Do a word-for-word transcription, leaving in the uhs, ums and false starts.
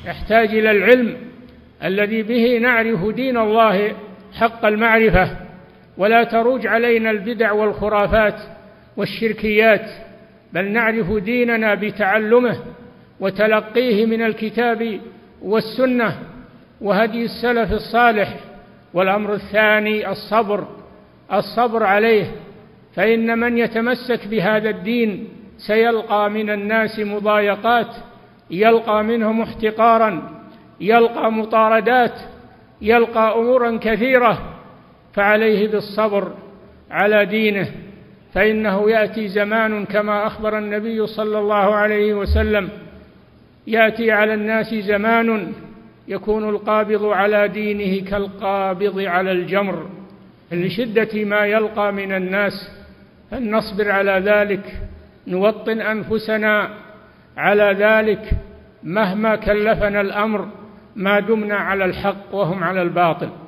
يحتاج إلى العلم الذي به نعرف دين الله حق المعرفة، ولا تروج علينا البدع والخرافات والشركيات، بل نعرف ديننا بتعلمه وتلقيه من الكتاب والسنة وهدي السلف الصالح. والأمر الثاني الصبر، الصبر عليه، فإن من يتمسك بهذا الدين سيلقى من الناس مضايقات، يلقى منهم احتقارا، يلقى مطاردات، يلقى أمورا كثيرة، فعليه بالصبر على دينه، فإنه يأتي زمان كما أخبر النبي صلى الله عليه وسلم: يأتي على الناس زمان يكون القابض على دينه كالقابض على الجمر، لشدة ما يلقى من الناس، فلنصبر على ذلك، نوطن أنفسنا على ذلك مهما كلفنا الأمر، ما دمنا على الحق وهم على الباطل.